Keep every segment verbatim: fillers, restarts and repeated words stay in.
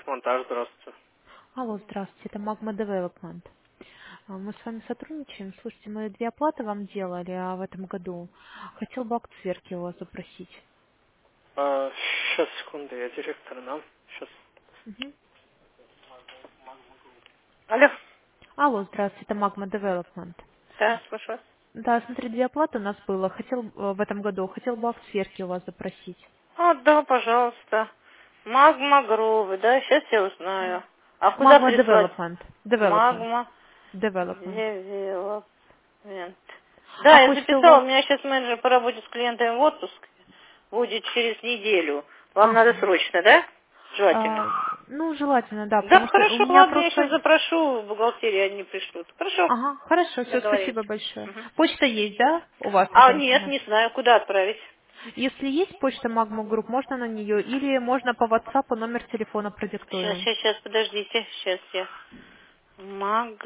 Строймонтаж, здравствуйте. Алло, здравствуйте, это Magma Development. А, Мы с вами сотрудничаем. Слушайте, мы две оплаты вам делали а, в этом году. Хотел бы акт сверки у вас запросить. А, сейчас, секунду, я директор, да? Сейчас. Мгм. Алло. Алло, здравствуйте, это Magma Development. Да, слушаю вас. Да, смотри, две оплаты у нас было. Хотел э, в этом году. Хотел бы акт сверки у вас запросить. А, да, пожалуйста. Магма Гровы, да, сейчас я узнаю. А куда Magma прислать? Development. Development. Магма Development. Девелопмент. А Да, я почта у записала, вас? у меня сейчас менеджер по работе с клиентами в отпуск. Будет через неделю. Вам надо Ага. срочно, да? Желательно. А, ну, желательно, да, Да, потому что у хорошо, меня ладно, я сейчас просто... запрошу в бухгалтерии, они пришлют. Хорошо, Ага, хорошо, все, договорились. спасибо большое. Мгм. Почта есть, да, у вас А, уже? нет, не знаю, куда отправить. Если есть почта Magma Group, можно на нее, или можно по WhatsApp номер телефона Сейчас, продиктую. сейчас, сейчас, подождите, сейчас я. Маг,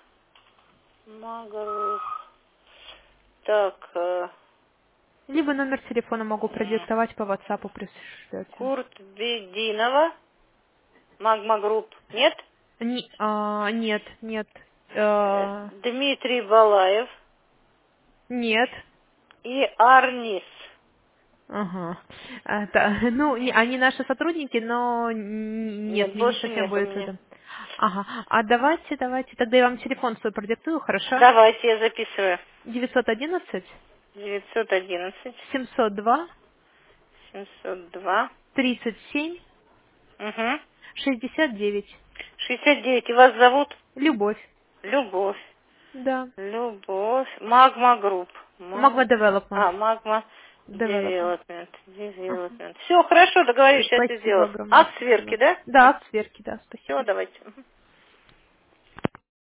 Магру. Так, э, Либо номер телефона могу м, продиктовать по WhatsApp пришлете. Курт Бединова, Магма Групп. Нет? Не- а, нет, нет, Э, э, Дмитрий Балаев нет. и Арнис. Ага. Это, ну, не- они наши сотрудники, но н- нет, Нет, мне не больше совсем нет у будет меня. это. Ага. А давайте, давайте, тогда я вам телефон свой продиктую, хорошо? Давайте, я записываю. девятьсот одиннадцать девятьсот одиннадцать семьсот два семьсот два. тридцать семь Угу. шестьдесят девять. шестьдесят девять. И вас зовут? Любовь. Любовь. Да. Любовь. Магма Групп. Magma Маг... Development. А, Магма Development. Девелопмент. Ага. Девелопмент. Все, хорошо, договорились, сейчас я Спасибо сделаю. огромное, Акт сверки, спасибо. да? Да, от сверки, да, Все, спасибо. давайте. Мгм.